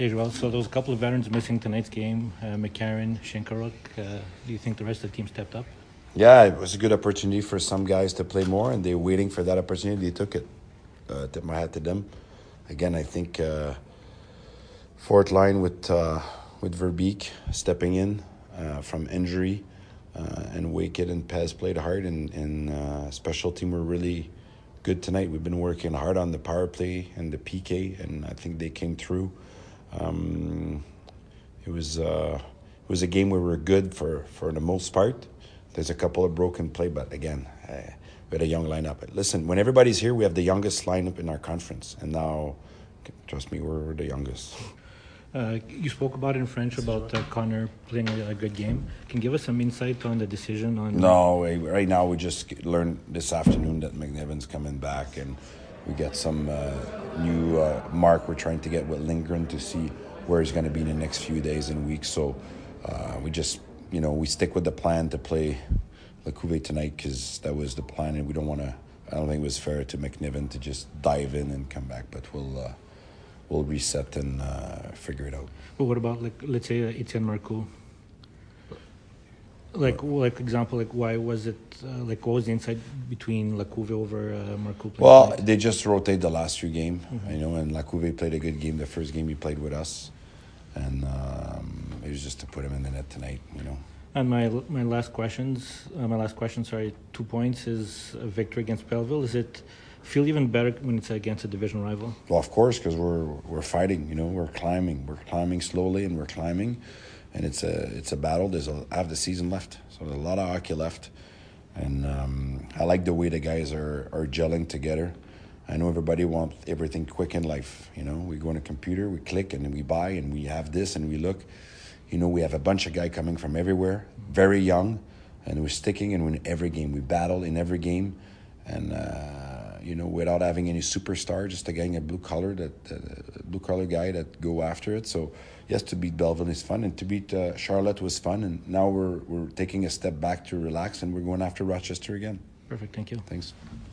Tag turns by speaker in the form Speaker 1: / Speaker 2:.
Speaker 1: Hey, Joel. So there was a couple of veterans missing tonight's game, McCarron, Shinkaruk. Do you think the rest of the team stepped up?
Speaker 2: Yeah, it was a good opportunity for some guys to play more, and they were waiting for that opportunity. They took it. Tip my hat to them. Again, I think fourth line with Verbeek stepping in from injury, and Wakehead and Pez played hard, and special team were really good tonight. We've been working hard on the power play and the PK, and I think they came through. It was a game where we were good for the most part. There's a couple of broken play, but again, we had a young lineup. Listen, when everybody's here, we have the youngest lineup in our conference, and now, trust me, we're the youngest.
Speaker 1: You spoke about it in French about Connor playing a good game. Can you give us some insight on the decision on?
Speaker 2: No, right now we just learned this afternoon that McNiven's coming back, and we get some new mark we're trying to get with Lindgren to see where he's going to be in the next few days and weeks. So we just, we stick with the plan to play Lecouvé tonight because that was the plan, and we don't want to. I don't think it was fair to McNiven to just dive in and come back, but we'll reset and figure it out.
Speaker 1: But what about let's say Etienne Marcoux? Why was it? What was the insight between Lecouvé over Marcoux?
Speaker 2: Well, they just rotate the last few games, and Lecouvé played a good game. The first game he played with us, and it was just to put him in the net tonight,
Speaker 1: And my last question, 2 points, is a victory against Belleville. Does it feel even better when it's against a division rival?
Speaker 2: Well, of course, because we're fighting. We're climbing slowly, and we're climbing, and it's a battle. There's half the season left, so there's a lot of hockey left, and I like the way the guys are gelling together. I know everybody wants everything quick in life. We go on a computer, we click, and then we buy, and we have this, and we look. We have a bunch of guys coming from everywhere, very young, and we're sticking and win every game. We battle in every game, and without having any superstar, just again a blue collar guy that go after it. So yes, to beat Belleville is fun, and to beat Charlotte was fun, and now we're taking a step back to relax, and we're going after Rochester again.
Speaker 1: Perfect. Thank you.
Speaker 2: Thanks.